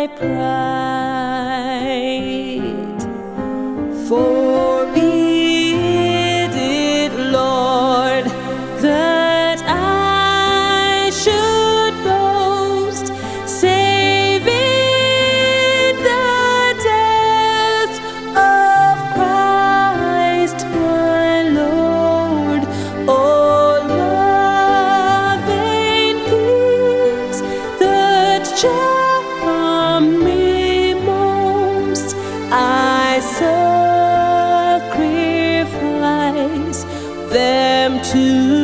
my pride. Forbid it, Lord, that I should boast, save in the death of Christ my Lord. Oh, loving things that charm me most, I sacrifice them to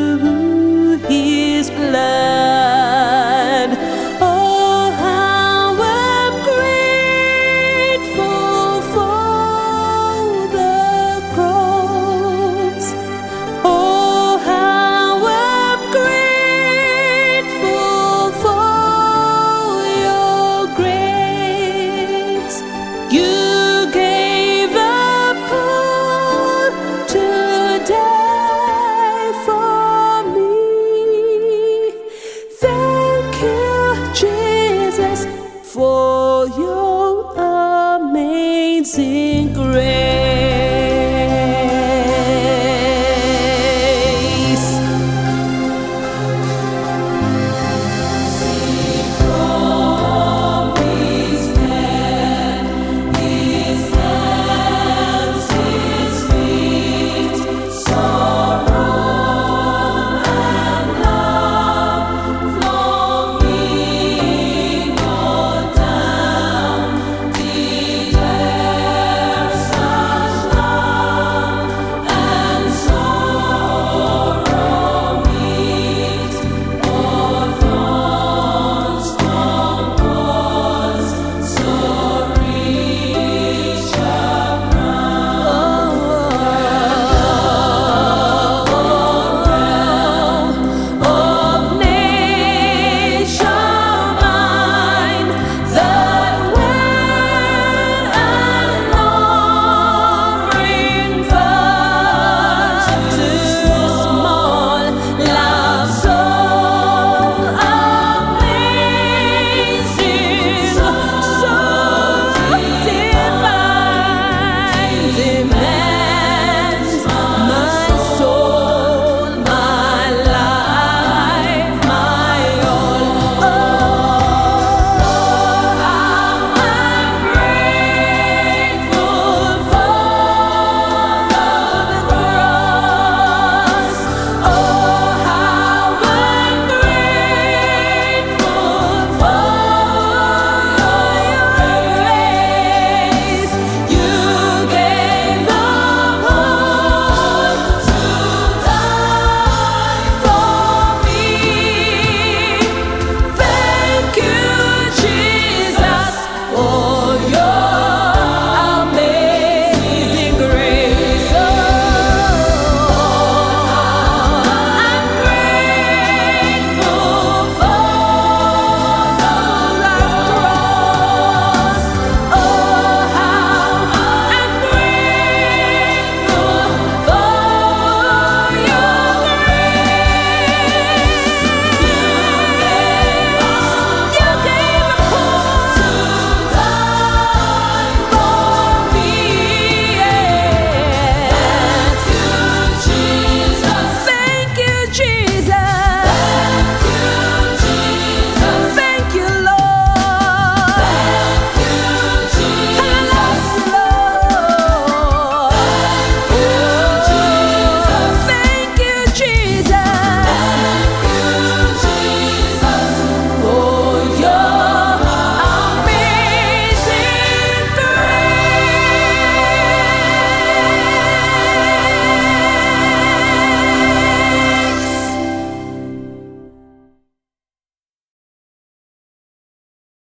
His blood. Oh, how I'm grateful for the cross. Oh, how I'm grateful for your grace. You gave up all to die for me. Thank you, Jesus, for your amazing grace.